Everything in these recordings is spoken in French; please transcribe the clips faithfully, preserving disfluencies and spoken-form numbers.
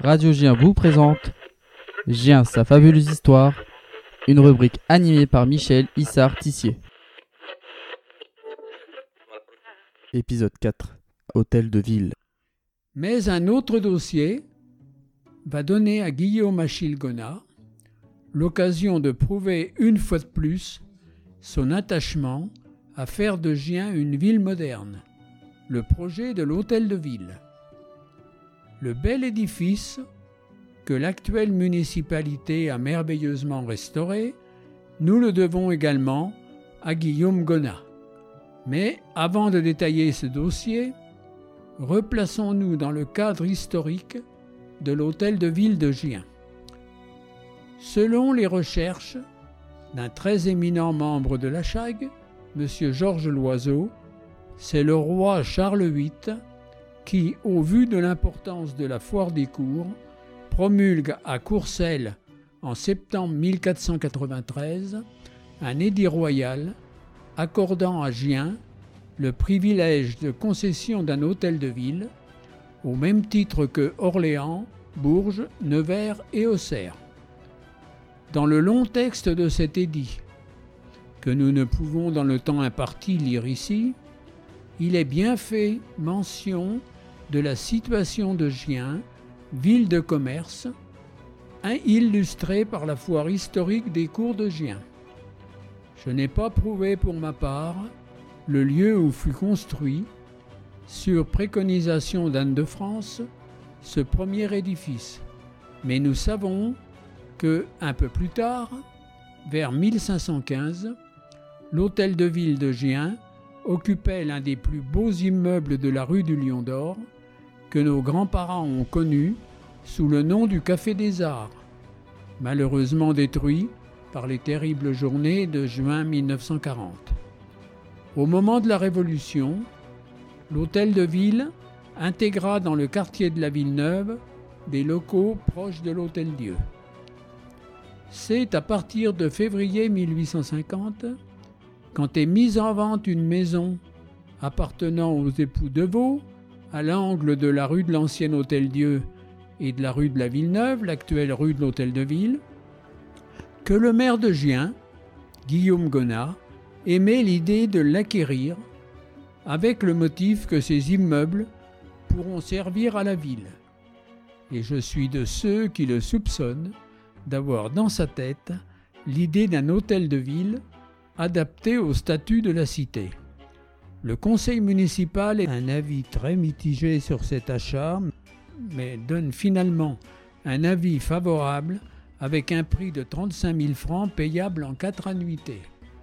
Radio Gien vous présente Gien, sa fabuleuse histoire, une rubrique animée par Michel Issard-Tissier. Épisode quatre, Hôtel de Ville. Mais un autre dossier va donner à Guillaume Achille Gonat l'occasion de prouver une fois de plus son attachement à faire de Gien une ville moderne, le projet de l'Hôtel de Ville. Le bel édifice que l'actuelle municipalité a merveilleusement restauré, nous le devons également à Guillaume Gonat. Mais avant de détailler ce dossier, replaçons-nous dans le cadre historique de l'Hôtel de Ville de Gien. Selon les recherches d'un très éminent membre de la C H A G, M. Georges Loiseau, c'est le roi Charles huit qui, au vu de l'importance de la foire des cours, promulgue à Courcelles en septembre mille quatre cent quatre-vingt-treize un édit royal accordant à Gien le privilège de concession d'un hôtel de ville, au même titre que Orléans, Bourges, Nevers et Auxerre. Dans le long texte de cet édit, que nous ne pouvons dans le temps imparti lire ici, il est bien fait mention de la situation de Gien, ville de commerce, illustrée par la foire historique des cours de Gien. Je n'ai pas prouvé pour ma part le lieu où fut construit, sur préconisation d'Anne de France, ce premier édifice. Mais nous savons que, un peu plus tard, vers mille cinq cent quinze, l'hôtel de ville de Gien occupait l'un des plus beaux immeubles de la rue du Lion d'Or, que nos grands-parents ont connu sous le nom du Café des Arts, malheureusement détruit par les terribles journées de juin mille neuf cent quarante. Au moment de la Révolution, l'hôtel de ville intégra dans le quartier de la Villeneuve des locaux proches de l'Hôtel-Dieu. C'est à partir de février mille huit cent cinquante, quand est mise en vente une maison appartenant aux époux Deveau, à l'angle de la rue de l'Ancien Hôtel-Dieu et de la rue de la Villeneuve, l'actuelle rue de l'Hôtel de Ville, que le maire de Gien, Guillaume Gonat, émet l'idée de l'acquérir avec le motif que ces immeubles pourront servir à la ville. Et je suis de ceux qui le soupçonnent d'avoir dans sa tête l'idée d'un hôtel de ville adapté au statut de la cité. Le conseil municipal a un avis très mitigé sur cet achat, mais donne finalement un avis favorable avec un prix de trente-cinq mille francs payable en quatre annuités.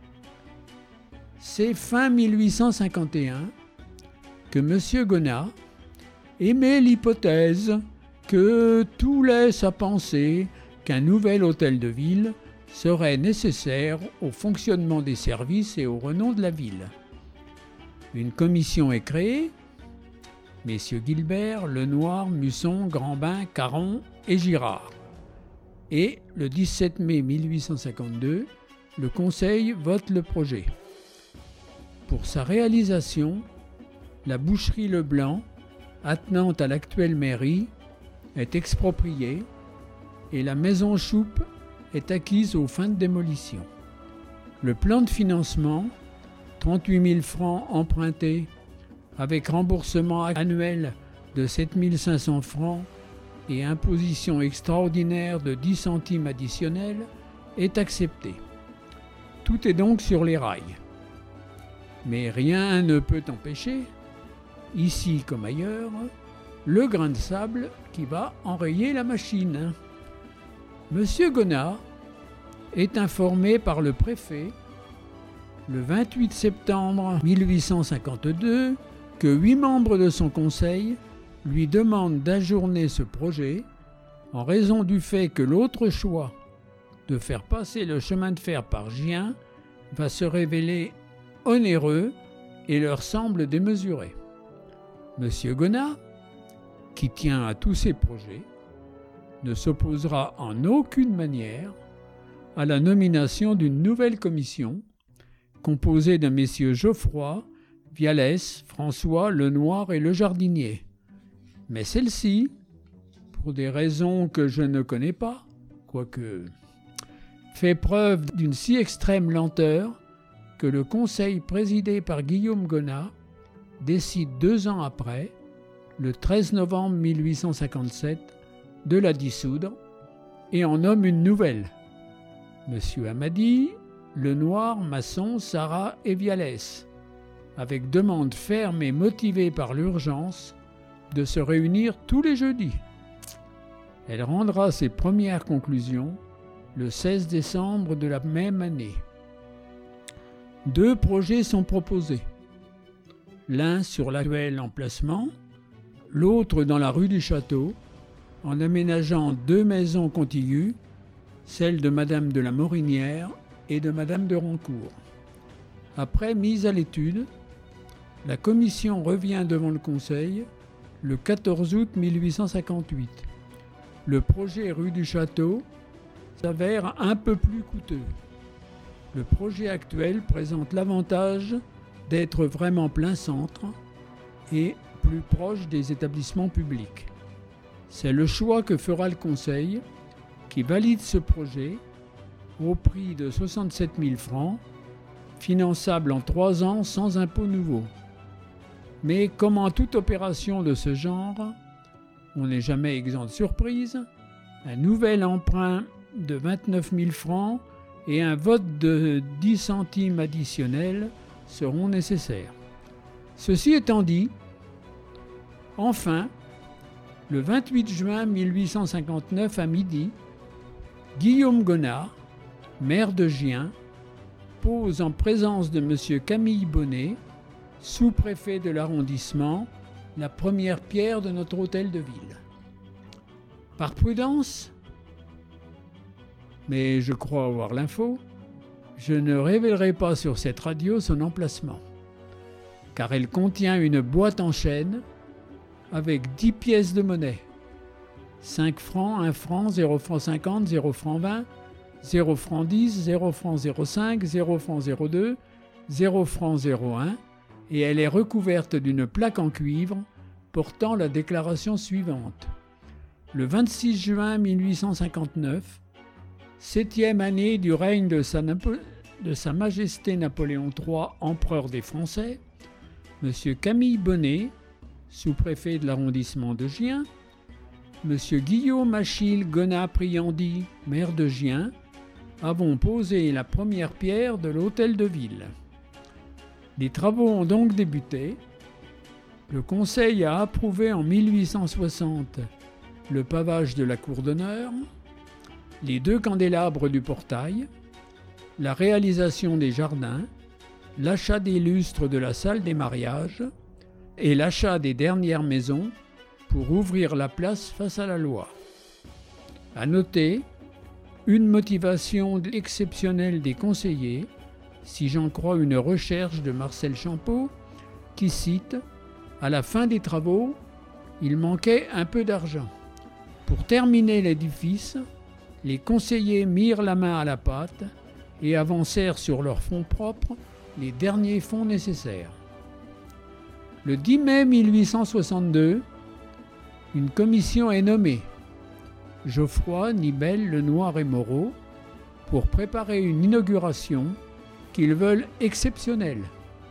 C'est fin mille huit cent cinquante et un que M. Gonat émet l'hypothèse que tout laisse à penser qu'un nouvel hôtel de ville serait nécessaire au fonctionnement des services et au renom de la ville. Une commission est créée, messieurs Gilbert, Lenoir, Musson, Grandbain, Caron et Girard. Et le dix-sept mai mille huit cent cinquante-deux, le Conseil vote le projet. Pour sa réalisation, la boucherie Leblanc, attenante à l'actuelle mairie, est expropriée et la maison Choupe est acquise aux fins de démolition. Le plan de financement, trente-huit mille francs empruntés avec remboursement annuel de sept mille cinq cents francs et imposition extraordinaire de dix centimes additionnels, est accepté. Tout est donc sur les rails. Mais rien ne peut empêcher, ici comme ailleurs, le grain de sable qui va enrayer la machine. Monsieur Gonat est informé par le préfet le vingt-huit septembre mille huit cent cinquante-deux que huit membres de son conseil lui demandent d'ajourner ce projet en raison du fait que l'autre choix de faire passer le chemin de fer par Gien va se révéler onéreux et leur semble démesuré. Monsieur Gonat, qui tient à tous ces projets, ne s'opposera en aucune manière à la nomination d'une nouvelle commission composée de messieurs Geoffroy, Vialès, François, Lenoir et Le Jardinier. Mais celle-ci pour des raisons que je ne connais pas, quoique, fait preuve d'une si extrême lenteur que le conseil présidé par Guillaume Gonat décide deux ans après, le treize novembre mille huit cent cinquante-sept, de la dissoudre et en nomme une nouvelle. Monsieur Amadi, Lenoir, Masson, Sarrat et Vialès, avec demande ferme et motivée par l'urgence de se réunir tous les jeudis. Elle rendra ses premières conclusions le seize décembre de la même année. Deux projets sont proposés, l'un sur l'actuel emplacement, l'autre dans la rue du Château, en aménageant deux maisons contiguës, celle de Madame de la Morinière et de Madame de Rancourt. Après mise à l'étude, la commission revient devant le Conseil le quatorze août mille huit cent cinquante-huit. Le projet rue du Château s'avère un peu plus coûteux. Le projet actuel présente l'avantage d'être vraiment plein centre et plus proche des établissements publics. C'est le choix que fera le Conseil, qui valide ce projet au prix de soixante-sept mille francs, finançable en trois ans sans impôt nouveau. Mais comme en toute opération de ce genre, on n'est jamais exempt de surprise, un nouvel emprunt de vingt-neuf mille francs et un vote de dix centimes additionnels seront nécessaires. Ceci étant dit, enfin, le vingt-huit juin mille huit cent cinquante-neuf à midi, Guillaume Gonat, maire de Gien, pose en présence de M. Camille Bonnet, sous-préfet de l'arrondissement, la première pierre de notre hôtel de ville. Par prudence, mais je crois avoir l'info, je ne révélerai pas sur cette radio son emplacement, car elle contient une boîte en chêne avec dix pièces de monnaie, cinq francs, un franc, zéro franc cinquante, zéro franc vingt, zéro franc dix, zéro franc zéro cinq, zéro franc zéro deux, zéro franc zéro un, et elle est recouverte d'une plaque en cuivre portant la déclaration suivante. Le vingt-six juin mille huit cent cinquante-neuf, septième année du règne de sa, Napo- de sa Majesté Napoléon trois, empereur des Français, M. Camille Bonnet, sous-préfet de l'arrondissement de Gien, M. Guillaume Achille Gonat-Priandi, maire de Gien, avons posé la première pierre de l'hôtel de ville. Les travaux ont donc débuté. Le Conseil a approuvé en mille huit cent soixante le pavage de la cour d'honneur, les deux candélabres du portail, la réalisation des jardins, l'achat des lustres de la salle des mariages et l'achat des dernières maisons pour ouvrir la place face à la loi. À noter, une motivation exceptionnelle des conseillers, si j'en crois une recherche de Marcel Champeau, qui cite « À la fin des travaux, il manquait un peu d'argent. Pour terminer l'édifice, les conseillers mirent la main à la pâte et avancèrent sur leurs fonds propres les derniers fonds nécessaires. » Le dix mai mille huit cent soixante-deux, une commission est nommée, Geoffroy, Nibel, Lenoir et Moreau, pour préparer une inauguration qu'ils veulent exceptionnelle.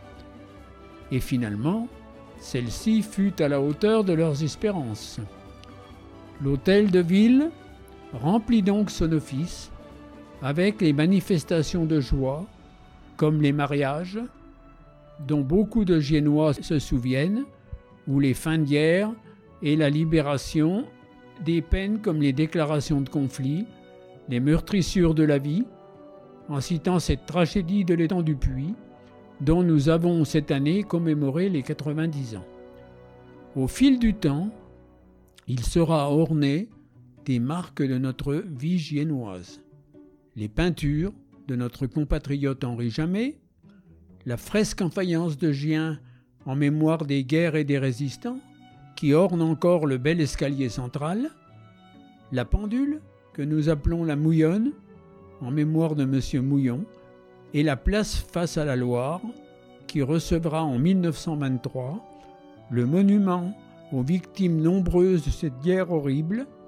Et finalement, celle-ci fut à la hauteur de leurs espérances. L'hôtel de ville remplit donc son office avec les manifestations de joie, comme les mariages, dont beaucoup de Giennois se souviennent, ou les fins de guerre et la libération des peines comme les déclarations de conflit, les meurtrissures de la vie, en citant cette tragédie de l'étang du Puy, dont nous avons cette année commémoré les quatre-vingt-dix ans. Au fil du temps, il sera orné des marques de notre vie giennoise. Les peintures de notre compatriote Henri Jamet, la fresque en faïence de Gien en mémoire des guerres et des résistants, qui orne encore le bel escalier central, la pendule que nous appelons la Mouillonne, en mémoire de M. Mouillon, et la place face à la Loire, qui recevra en mille neuf cent vingt-trois le monument aux victimes nombreuses de cette guerre horrible,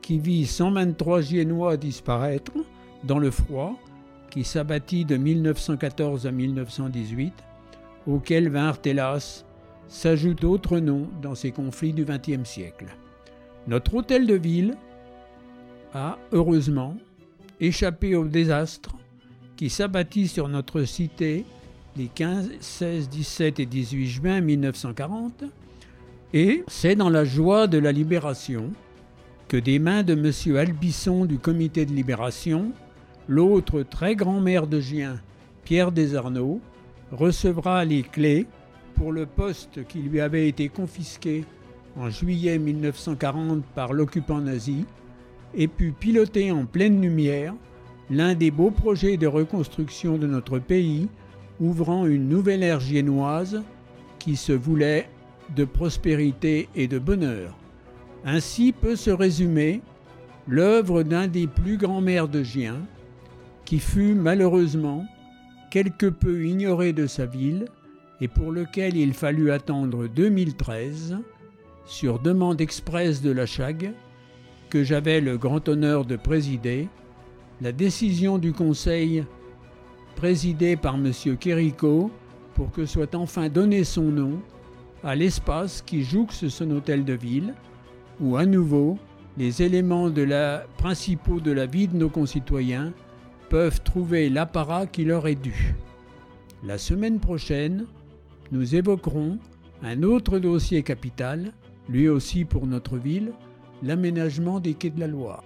qui vit cent vingt-trois Giennois disparaître dans le froid, qui s'abattit de mille neuf cent quatorze à mille neuf cent dix-huit, auxquels vinrent hélas s'ajoutent d'autres noms dans ces conflits du vingtième siècle. Notre hôtel de ville a, heureusement, échappé au désastre qui s'abattit sur notre cité les quinze, seize, dix-sept et dix-huit juin mille neuf cent quarante, et c'est dans la joie de la libération que des mains de M. Albisson du comité de libération, l'autre très grand maire de Gien, Pierre Desarnaud, recevra les clés pour le poste qui lui avait été confisqué en juillet mille neuf cent quarante par l'occupant nazi et put piloter en pleine lumière l'un des beaux projets de reconstruction de notre pays, ouvrant une nouvelle ère giennoise qui se voulait de prospérité et de bonheur. Ainsi peut se résumer l'œuvre d'un des plus grands maires de Gien, qui fut malheureusement quelque peu ignoré de sa ville et pour lequel il fallut attendre deux mille treize, sur demande expresse de la Chag, que j'avais le grand honneur de présider, la décision du Conseil présidé par M. Quérico pour que soit enfin donné son nom à l'espace qui jouxte son hôtel de ville, où à nouveau les éléments de la, principaux de la vie de nos concitoyens peuvent trouver l'apparat qui leur est dû. La semaine prochaine, nous évoquerons un autre dossier capital, lui aussi pour notre ville, l'aménagement des quais de la Loire.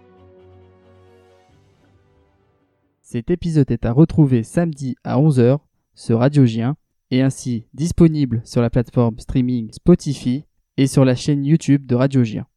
Cet épisode est à retrouver samedi à onze heures sur Radio Gien et ainsi disponible sur la plateforme streaming Spotify et sur la chaîne YouTube de Radio Gien.